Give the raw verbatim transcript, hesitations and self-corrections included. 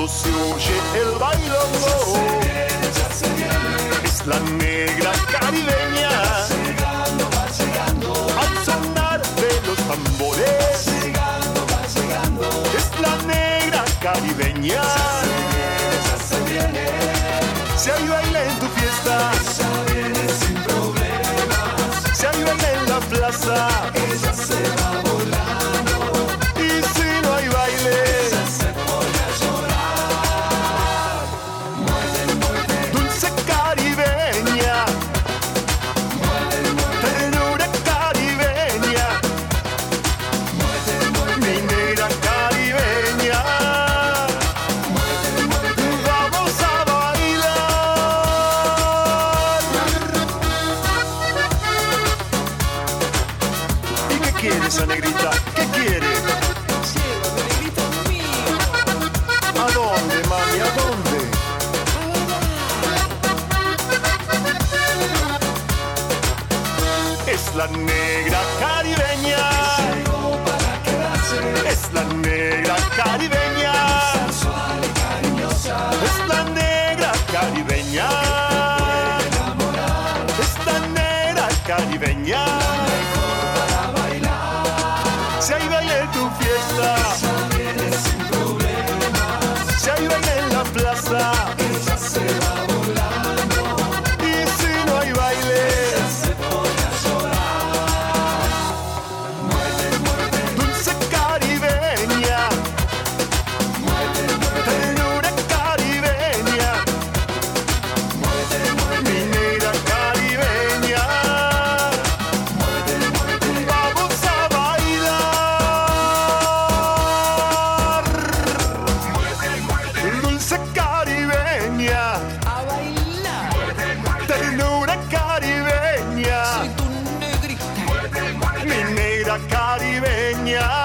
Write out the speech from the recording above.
fondo se oye el bailongo. Es la negra caribeña, al sonar de los tambores. Es la negra caribeña, si hay baile en tu fiesta, Ella viene sin problemas, si hay baile en la plaza, ella se va volando, y si no hay baile, ella se pone a llorar. Muerde, muerde, dulce caribeña, muerde, muerde, ternura caribeña, muerde, muerde, mi negra caribeña. muerde, muerde. Vamos a bailar. ¿Y qué quiere esa negrita? ¿Qué quiere? Cielo, negrito mío. ¿A dónde, mami? ¿A dónde? Es la negra caribeña, Llegó para quedarse, es la negra caribeña, sensual y cariñosa, es la negra caribeña, enamorar, es la negra caribeña. mejor para bailar. Si hay baile en tu fiesta, Ella viene sin problemas, si hay baile en la plaza, ella se va volando, y si no hay baile, ella se pone a llorar. Muerde, muerde, dulce caribeña, muerde, muerde, ternura caribeña, muerde, muerde, mi negra caribeña. muerde, muerde. Vamos a bailar. Dulce caribeña, A bailar. ternura caribeña, Soy tu negrita. mi negra caribeña.